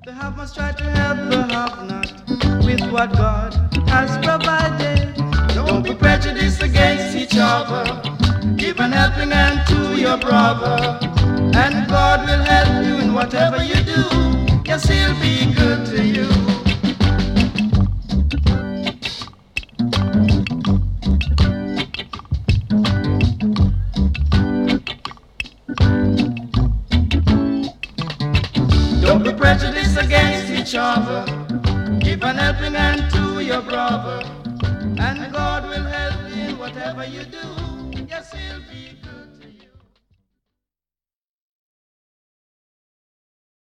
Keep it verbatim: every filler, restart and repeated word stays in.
The have must try to help the have not with what God has provided. Don't be prejudiced against each other. Give an helping hand to your brother, and God will help you in whatever you do. Yes, He'll be good to you. Don't be prejudiced against each other. Give an helping hand to your brother, and God will help you in whatever you do. Yes, He'll be